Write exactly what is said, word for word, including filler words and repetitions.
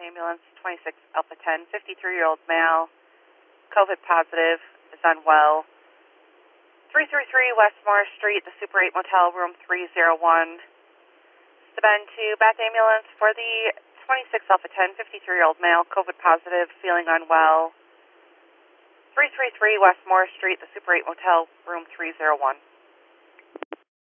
ambulance, twenty-six Alpha ten, fifty-three-year-old male, COVID positive, is unwell. three thirty-three West Morris Street, the Super eight Motel, room three oh one. Suspend to Bath Ambulance for the twenty-six Alpha ten, fifty-three-year-old male, COVID positive, feeling unwell. three thirty-three West Morris Street, the Super eight Motel, room three oh one.